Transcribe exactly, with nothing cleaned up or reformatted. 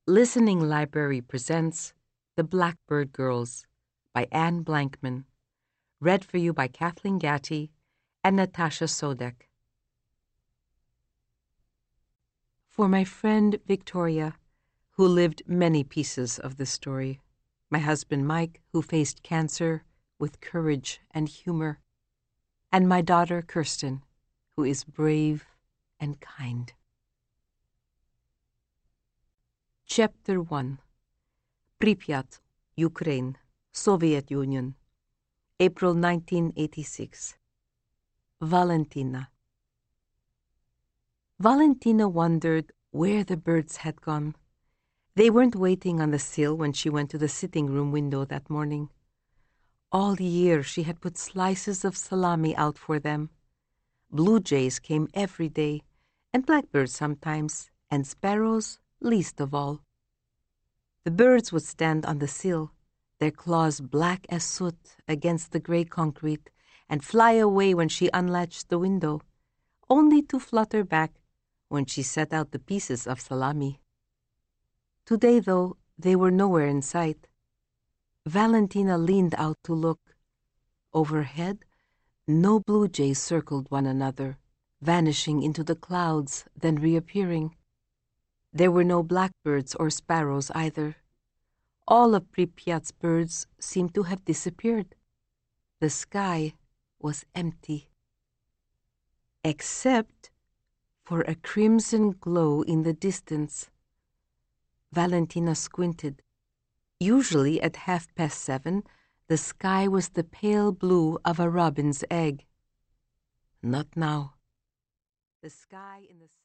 Listening Library presents The Blackbird Girls by Anne Blankman, read for you by Kathleen Gatti and Natasha Sodek. For my friend Victoria, who lived many pieces of this story, my husband Mike, who faced cancer with courage and humor, and my daughter Kirsten, who is brave and kind. Chapter one. Pripyat, Ukraine, Soviet Union, April nineteen eighty-six. Valentina. Valentina wondered where the birds had gone. They weren't waiting on the sill when she went to the sitting room window that morning. All year she had put slices of salami out for them. Blue jays came every day, and blackbirds sometimes, and sparrows least of all. The birds would stand on the sill, their claws black as soot against the gray concrete, and fly away when she unlatched the window, only to flutter back when she set out the pieces of salami. Today, though, they were nowhere in sight. Valentina leaned out to look. Overhead, no blue jays circled one another, vanishing into the clouds, then reappearing. There were no blackbirds or sparrows either. All of Pripyat's birds seemed to have disappeared. The sky was empty, except for a crimson glow in the distance. Valentina squinted. Usually at half past seven, the sky was the pale blue of a robin's egg. Not now. The sky in the